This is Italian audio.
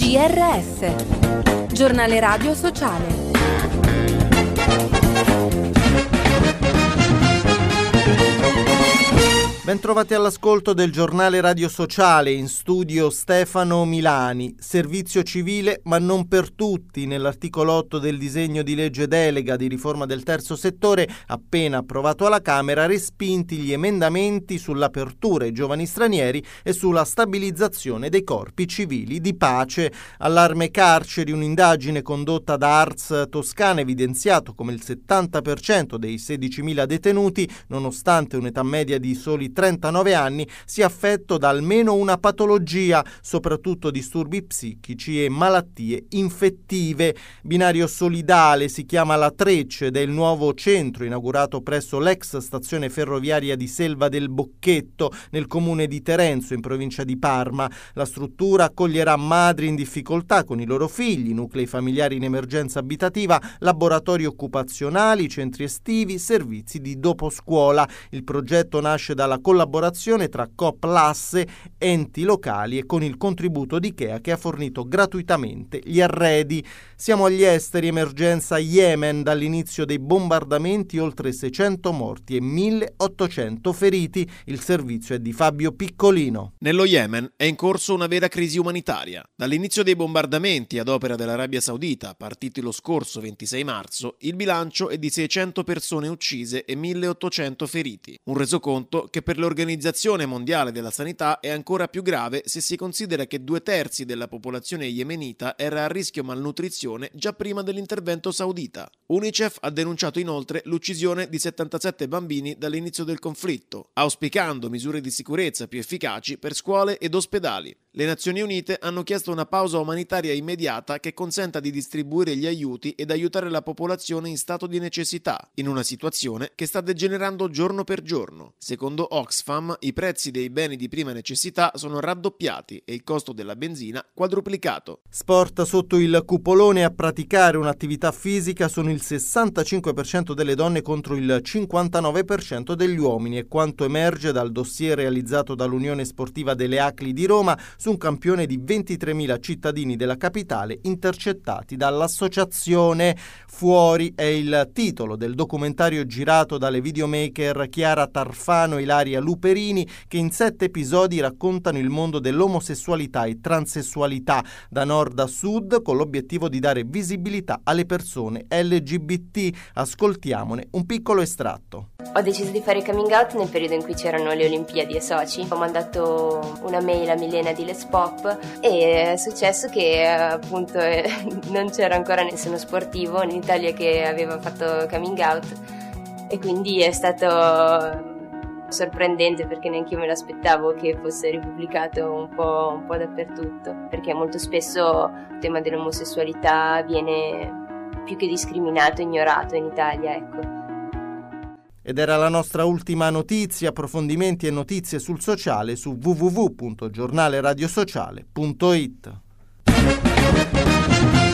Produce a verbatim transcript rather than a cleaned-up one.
G R S, Giornale Radio Sociale. Bentrovati all'ascolto del Giornale Radio Sociale, in studio Stefano Milani. Servizio civile ma non per tutti. Nell'articolo otto del disegno di legge delega di riforma del terzo settore, appena approvato alla Camera, respinti gli emendamenti sull'apertura ai giovani stranieri e sulla stabilizzazione dei corpi civili di pace. Allarme carceri, un'indagine condotta da Ars Toscana ha evidenziato come il settanta per cento dei sedicimila detenuti, nonostante un'età media di soli trentanove anni, sia affetto da almeno una patologia, soprattutto disturbi psichici e malattie infettive. Binario solidale si chiama La Trecce ed è il nuovo centro inaugurato presso l'ex stazione ferroviaria di Selva del Bocchetto, nel comune di Terenzo, in provincia di Parma. La struttura accoglierà madri in difficoltà con i loro figli, nuclei familiari in emergenza abitativa, laboratori occupazionali, centri estivi, servizi di doposcuola. Il progetto nasce dalla collaborazione tra Coop Lasse, enti locali e con il contributo di Ikea, che ha fornito gratuitamente gli arredi. Siamo agli esteri, emergenza Yemen, dall'inizio dei bombardamenti oltre seicento morti e milleottocento feriti. Il servizio è di Fabio Piccolino. Nello Yemen è in corso una vera crisi umanitaria. Dall'inizio dei bombardamenti ad opera dell'Arabia Saudita, partiti lo scorso ventisei marzo, il bilancio è di seicento persone uccise e milleottocento feriti. Un resoconto che per l'Organizzazione Mondiale della Sanità è ancora più grave se si considera che due terzi della popolazione yemenita era a rischio malnutrizione già prima dell'intervento saudita. UNICEF ha denunciato inoltre l'uccisione di settantasette bambini dall'inizio del conflitto, auspicando misure di sicurezza più efficaci per scuole ed ospedali. Le Nazioni Unite hanno chiesto una pausa umanitaria immediata che consenta di distribuire gli aiuti ed aiutare la popolazione in stato di necessità, in una situazione che sta degenerando giorno per giorno. Secondo Oxfam, i prezzi dei beni di prima necessità sono raddoppiati e il costo della benzina quadruplicato. Sport sotto il cupolone. A praticare un'attività fisica sono il sessantacinque per cento delle donne contro il cinquantanove per cento degli uomini, è quanto emerge dal dossier realizzato dall'Unione Sportiva delle Acli di Roma su un campione di ventitremila cittadini della capitale intercettati dall'associazione. Fuori è il titolo del documentario girato dalle videomaker Chiara Tarfano e Ilaria Luperini, che in sette episodi raccontano il mondo dell'omosessualità e transessualità da nord a sud, con l'obiettivo di dare visibilità alle persone L G B T. Ascoltiamone un piccolo estratto. Ho deciso di fare coming out nel periodo in cui c'erano le Olimpiadi e Sochi. Ho mandato una mail a Milena di Let's Pop e è successo che appunto non c'era ancora nessuno sportivo in Italia che aveva fatto coming out e quindi è stato sorprendente, perché neanche io me l'aspettavo che fosse ripubblicato un po', un po' dappertutto, perché molto spesso il tema dell'omosessualità viene più che discriminato, ignorato in Italia, ecco. Ed era la nostra ultima notizia. Approfondimenti e notizie sul sociale su w w w punto giornale radio sociale punto i t.